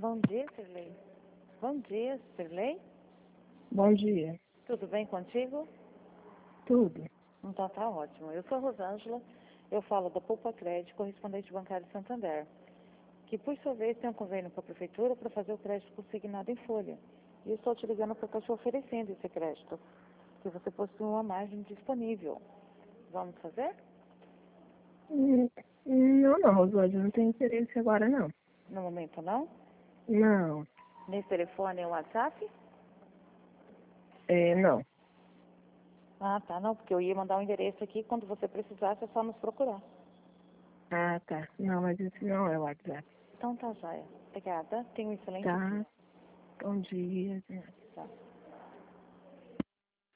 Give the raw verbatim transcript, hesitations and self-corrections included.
Bom dia, Sirlei. Bom dia, Sirlei. Bom dia. Tudo bem contigo? Tudo. Então tá ótimo. Eu sou a Rosângela, eu falo da Poupa Crédito, correspondente bancário de Santander, que por sua vez tem um convênio com a prefeitura para fazer o crédito consignado em folha. E eu estou te ligando para estar te oferecendo esse crédito, que você possui uma margem disponível. Vamos fazer? Hum, Não, não, Rosângela, não tenho interesse agora, não. No momento não? Não, Nesse telefone é o WhatsApp? é, não. Ah, tá, não, porque eu ia mandar um endereço aqui, quando você precisasse é só nos procurar. Ah, tá. Não, mas esse não é o WhatsApp. Então tá, joia. Obrigada. Tenha um excelente Tá. dia. Bom dia. Tá.